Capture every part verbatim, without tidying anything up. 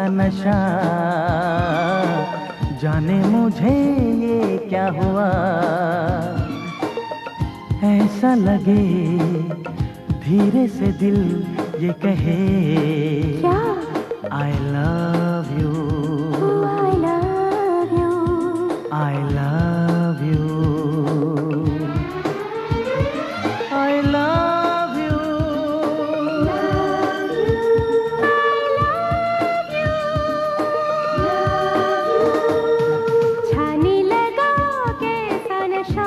सा नशा, जाने मुझे ये क्या हुआ। ऐसा लगे धीरे से दिल ये कहे क्या? I love you, I love you, I love you, I love you, love you, I love you, love you। छाने लगा कैसा नशा,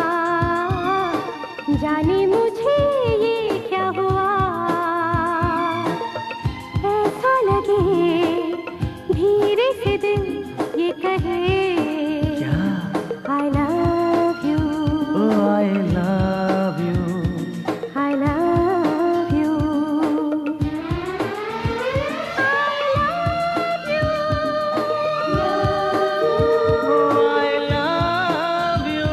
जाने मुझे ये क्या हुआ। ऐसा लगे धीरे से दिल ये कहे क्या? I love you, Oh, I love you, I love you, I love you, oh, I love you,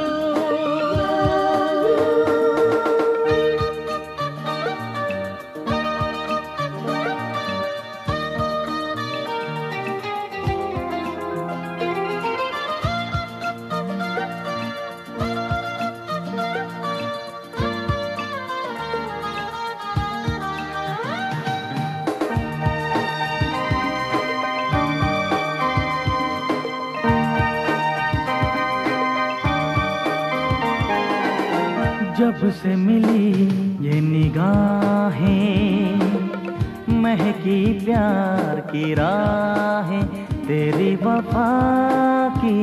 जब से मिली ये निगाहें, महकी प्यार की राहें, तेरी वफा की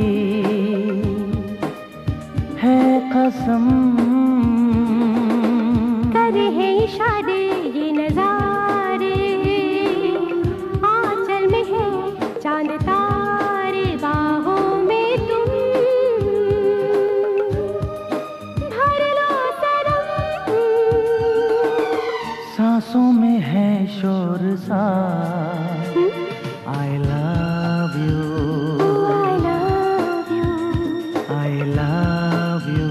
है कसम। करे है इशारे ये नजारे, आंचल में है चांद तारे, बाहों में तुम भर लो सरम। सांसों में है शोर सा I love you, I love you, I love you,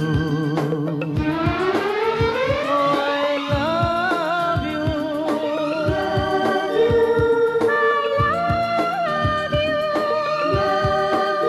oh, I love you, love you, I love you, love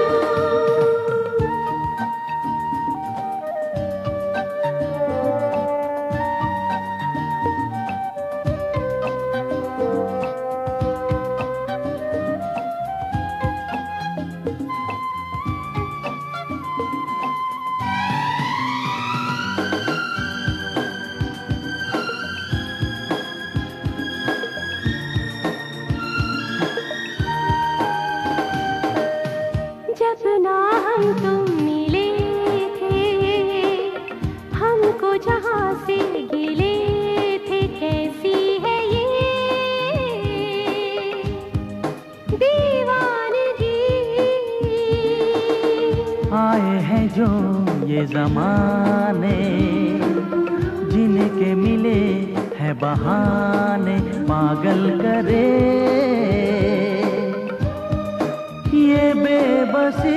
जब ना हम तुम मिले थे, हमको जहाँ से गिले थे, कैसी है ये दीवानगी। आए हैं जो ये जमाने, जिनके मिले हैं बहाने, पागल करे ये बेबसी।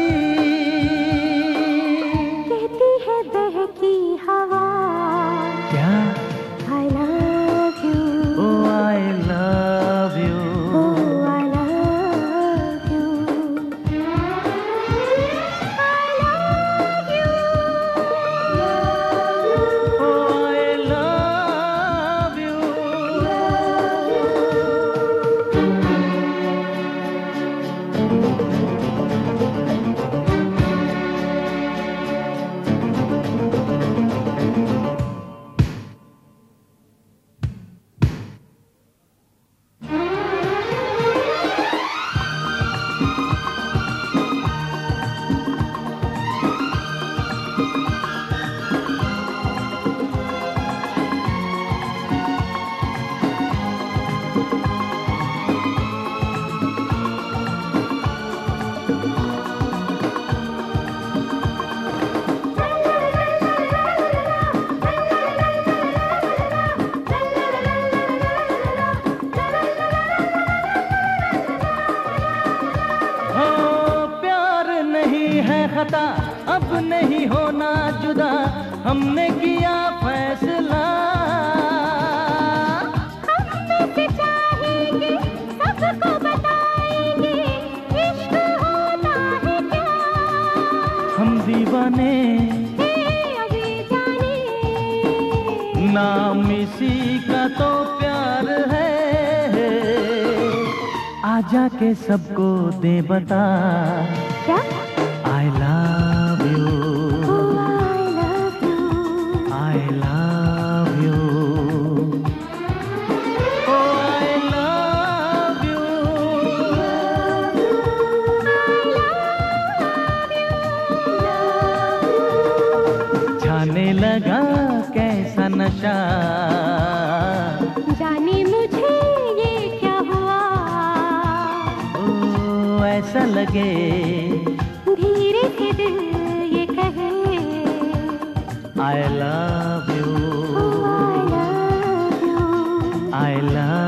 कहती है बहकी हवा क्या? I love you, Oh, I love you, oh I love you, I love you, love you, oh, I love you, खता, अब नहीं होना जुदा, हमने किया फैसला। हम में से चाहेंगे, सबको बताएंगे, नाम इसी का तो प्यार है, आजा के सबको दे बता क्या? I love you, Oh, I love you. I love you, oh I love you, छाने लगा कैसा नशा, जाने मुझे ये क्या हुआ, ओ ऐसा लगे धीरे से दिल ये कहे I love you, Oh, I love you. I love